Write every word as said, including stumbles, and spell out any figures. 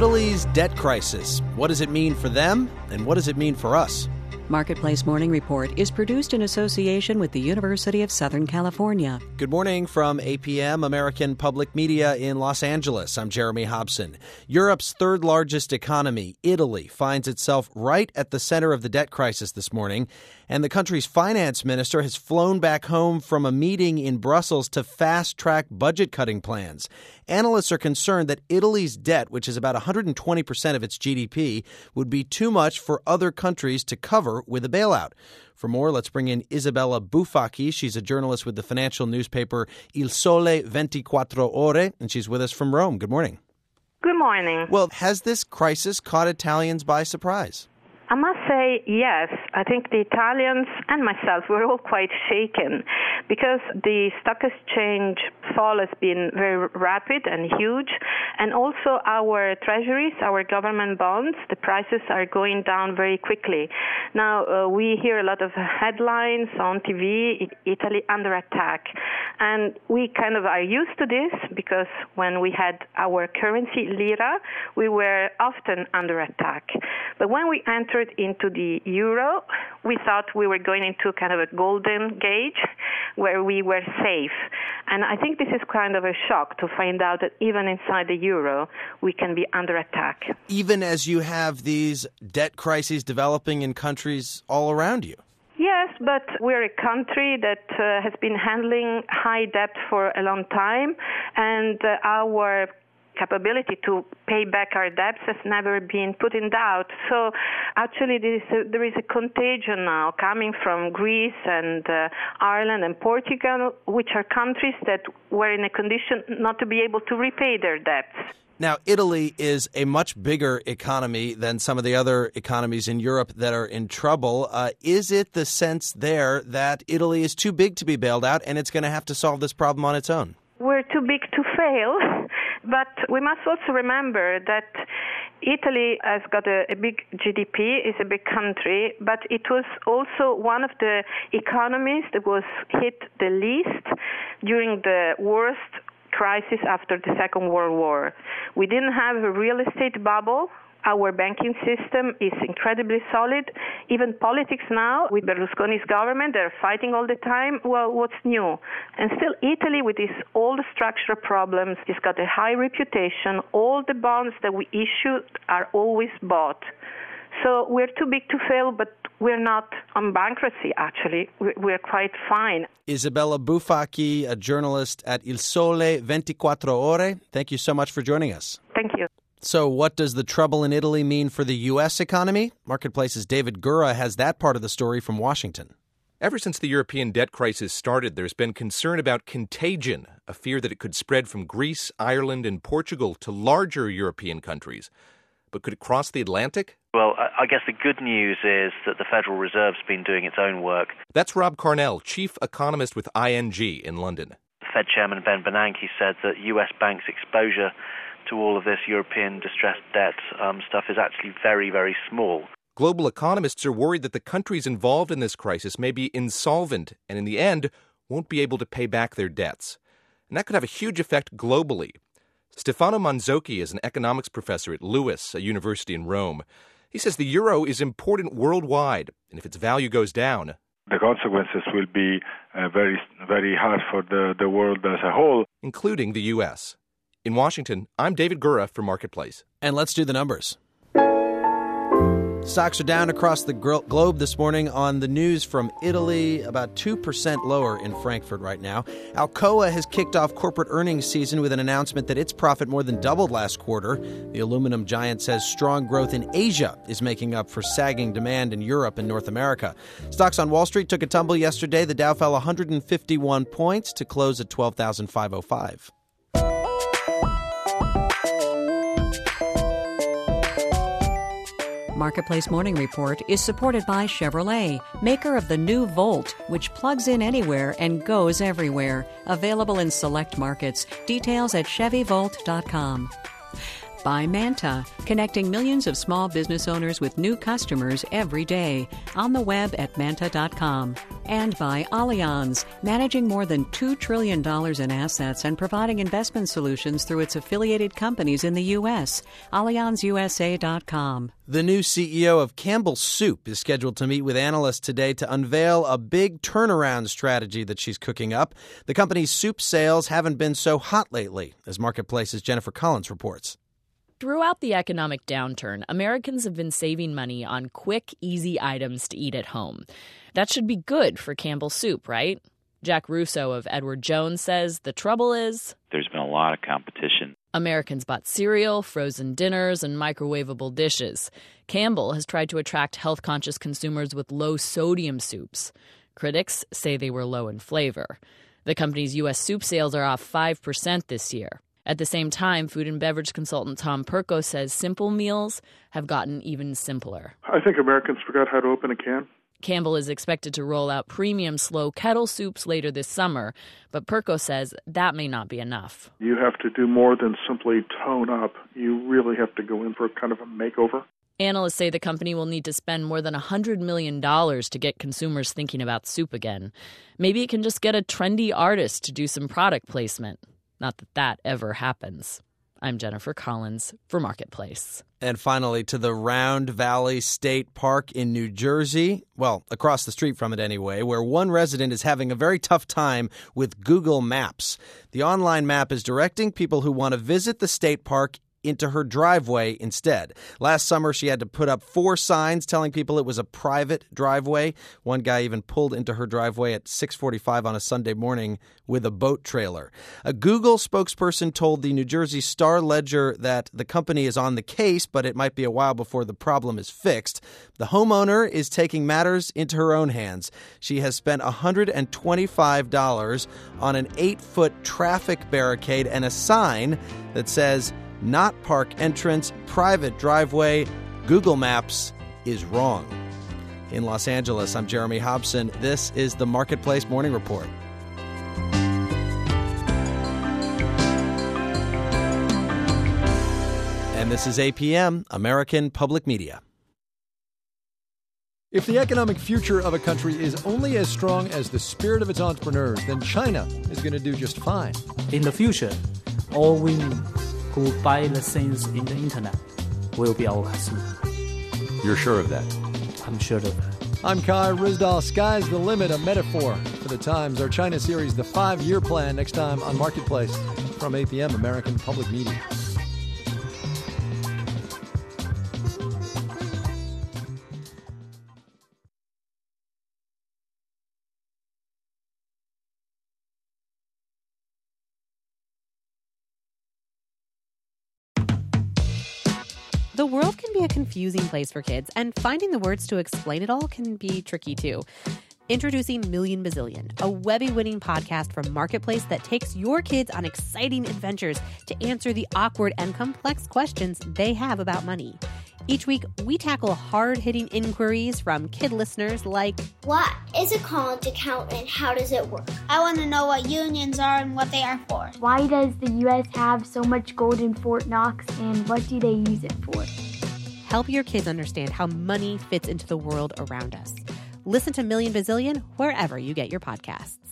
Italy's debt crisis. What does it mean for them, and what does it mean for us? Marketplace Morning Report is produced in association with the University of Southern California. Good morning from A P M, American Public Media in Los Angeles. I'm Jeremy Hobson. Europe's third largest economy, Italy, finds itself right at the center of the debt crisis this morning, and the country's finance minister has flown back home from a meeting in Brussels to fast-track budget-cutting plans. Analysts are concerned that Italy's debt, which is about one hundred twenty percent of its G D P, would be too much for other countries to cover with a bailout. For more, let's bring in Isabella Bufacchi. She's a journalist with the financial newspaper Il Sole ventiquattro Ore, and she's with us from Rome. Good morning. Good morning. Well, has this crisis caught Italians by surprise? I must say yes. I think the Italians and myself were all quite shaken because the stock exchange fall has been very rapid and huge, and also our treasuries, our government bonds, the prices are going down very quickly. Now, uh, we hear a lot of headlines on T V, Italy under attack, and we kind of are used to this because when we had our currency, lira, we were often under attack. But when we entered into the euro, we thought we were going into kind of a golden gauge where we were safe. And I think this is kind of a shock to find out that even inside the euro, we can be under attack. Even as you have these debt crises developing in countries all around you? Yes, but we're a country that uh, has been handling high debt for a long time, and uh, our capability to pay back our debts has never been put in doubt. So actually there is a, there is a contagion now coming from Greece and uh, Ireland and Portugal, which are countries that were in a condition not to be able to repay their debts. Now, Italy is a much bigger economy than some of the other economies in Europe that are in trouble. Uh, is it the sense there that Italy is too big to be bailed out and it's going to have to solve this problem on its own? We're too big to fail. But we must also remember that Italy has got a, a big G D P, is a big country, but it was also one of the economies that was hit the least during the worst crisis after the Second World War. We didn't have a real estate bubble. Our banking system is incredibly solid. Even politics now, with Berlusconi's government, they're fighting all the time. Well, what's new? And still, Italy, with its all the structural problems, it's got a high reputation. All the bonds that we issue are always bought. So we're too big to fail, but we're not on bankruptcy, actually. We're quite fine. Isabella Bufacchi, a journalist at Il Sole ventiquattro Ore. Thank you so much for joining us. Thank you. So what does the trouble in Italy mean for the U S economy? Marketplace's David Gura has that part of the story from Washington. Ever since the European debt crisis started, there's been concern about contagion, a fear that it could spread from Greece, Ireland, and Portugal to larger European countries. But could it cross the Atlantic? Well, I guess the good news is that the Federal Reserve's been doing its own work. That's Rob Carnell, chief economist with I N G in London. Fed Chairman Ben Bernanke said that U S banks' exposure to all of this European distressed debt um, stuff is actually very, very small. Global economists are worried that the countries involved in this crisis may be insolvent and in the end won't be able to pay back their debts. And that could have a huge effect globally. Stefano Manzocchi is an economics professor at Lewis, a university in Rome. He says the euro is important worldwide, and if its value goes down, the consequences will be uh, very, very hard for the, the world as a whole, including the U S. In Washington, I'm David Gura for Marketplace. And let's do the numbers. Stocks are down across the globe this morning on the news from Italy, about two percent lower in Frankfurt right now. Alcoa has kicked off corporate earnings season with an announcement that its profit more than doubled last quarter. The aluminum giant says strong growth in Asia is making up for sagging demand in Europe and North America. Stocks on Wall Street took a tumble yesterday. The Dow fell one hundred fifty-one points to close at twelve thousand five hundred five. Marketplace Morning Report is supported by Chevrolet, maker of the new Volt, which plugs in anywhere and goes everywhere. Available in select markets. Details at Chevy Volt dot com. By Manta, connecting millions of small business owners with new customers every day on the web at manta dot com. And by Allianz, managing more than two trillion dollars in assets and providing investment solutions through its affiliated companies in the U S. Allianz U S A dot com. The new C E O of Campbell Soup is scheduled to meet with analysts today to unveil a big turnaround strategy that she's cooking up. The company's soup sales haven't been so hot lately, as Marketplace's Jennifer Collins reports. Throughout the economic downturn, Americans have been saving money on quick, easy items to eat at home. That should be good for Campbell Soup, right? Jack Russo of Edward Jones says the trouble is there's been a lot of competition. Americans bought cereal, frozen dinners, and microwavable dishes. Campbell has tried to attract health-conscious consumers with low-sodium soups. Critics say they were low in flavor. The company's U S soup sales are off five percent this year. At the same time, food and beverage consultant Tom Perko says simple meals have gotten even simpler. I think Americans forgot how to open a can. Campbell is expected to roll out premium slow kettle soups later this summer, but Perko says that may not be enough. You have to do more than simply tone up. You really have to go in for kind of a makeover. Analysts say the company will need to spend more than one hundred million dollars to get consumers thinking about soup again. Maybe it can just get a trendy artist to do some product placement. Not that that ever happens. I'm Jennifer Collins for Marketplace. And finally, to the Round Valley State Park in New Jersey, well, across the street from it anyway, where one resident is having a very tough time with Google Maps. The online map is directing people who want to visit the state park into her driveway instead. Last summer, she had to put up four signs telling people it was a private driveway. One guy even pulled into her driveway at six forty-five on a Sunday morning with a boat trailer. A Google spokesperson told the New Jersey Star-Ledger that the company is on the case, but it might be a while before the problem is fixed. The homeowner is taking matters into her own hands. She has spent one hundred twenty-five dollars on an eight-foot traffic barricade and a sign that says, "Not park entrance, private driveway, Google Maps is wrong." In Los Angeles, I'm Jeremy Hobson. This is the Marketplace Morning Report. And this is A P M, American Public Media. If the economic future of a country is only as strong as the spirit of its entrepreneurs, then China is going to do just fine. In the future, all women who buy the things in the internet will be our customer. You're sure of that? I'm sure of that. I'm Kai Ryssdal. Sky's the limit, a metaphor for the times. Our China series, The Five-Year Plan, next time on Marketplace from A P M, American Public Media. The world can be a confusing place for kids, and finding the words to explain it all can be tricky too. Introducing Million Bazillion, a Webby-winning podcast from Marketplace that takes your kids on exciting adventures to answer the awkward and complex questions they have about money. Each week, we tackle hard-hitting inquiries from kid listeners like, what is a college account and how does it work? I want to know what unions are and what they are for. Why does the U S have so much gold in Fort Knox and what do they use it for? Help your kids understand how money fits into the world around us. Listen to Million Bazillion wherever you get your podcasts.